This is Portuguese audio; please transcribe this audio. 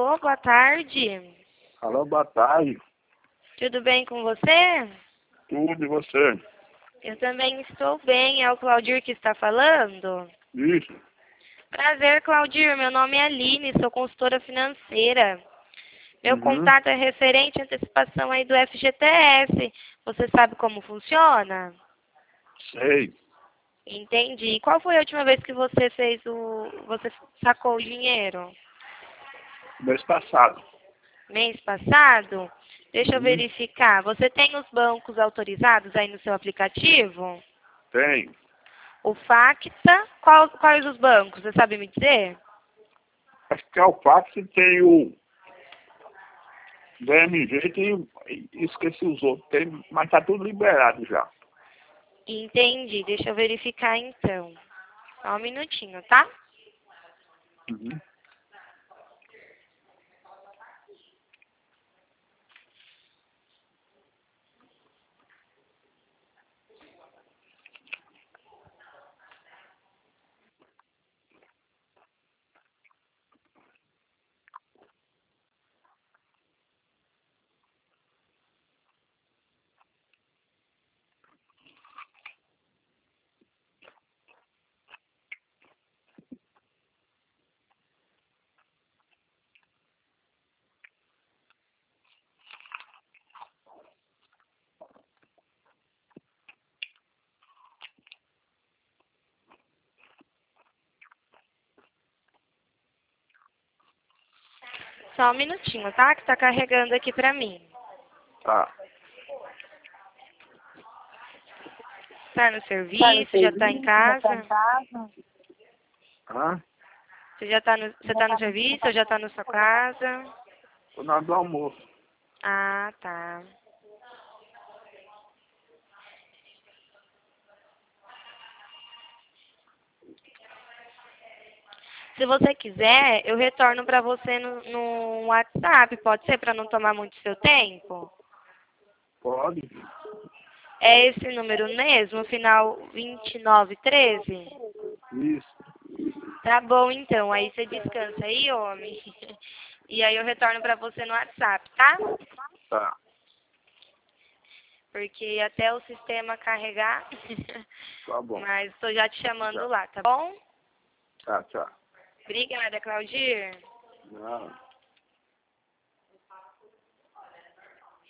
Alô, boa tarde. Alô, boa tarde. Tudo bem com você? Tudo, e você? Eu também estou bem. É o Claudir que está falando? Isso. Prazer, Claudir. Meu nome é Aline, sou consultora financeira. Meu Uhum. contato é referente à antecipação aí do FGTS. Você sabe como funciona? Sei. Entendi. E qual foi a última vez que você você sacou o dinheiro? Mês passado. Mês passado? Deixa eu Uhum. verificar. Você tem os bancos autorizados aí no seu aplicativo? Tem. O Facta, quais os bancos? Você sabe me dizer? Acho que é o fato que tem o BMG e esqueci os outros. Tem, mas tá tudo liberado já. Entendi. Deixa eu verificar então. Só um minutinho, tá? Uhum. Só um minutinho, tá? Que tá carregando aqui pra mim. Tá. Tá no serviço? Já tá em casa? Hã? Você tá no serviço ou já tá na sua casa? Tô na hora do almoço. Ah, tá. Se você quiser, eu retorno pra você no WhatsApp, pode ser, pra não tomar muito seu tempo? Pode? É esse número mesmo, final 2913? Isso. Tá bom, então. Aí você descansa aí, homem. E aí eu retorno pra você no WhatsApp, tá? Tá. Porque até o sistema carregar. Tá bom. Mas tô já te chamando Tchau. lá, tá bom? Tchau, tchau. Obrigada, Claudir. Não.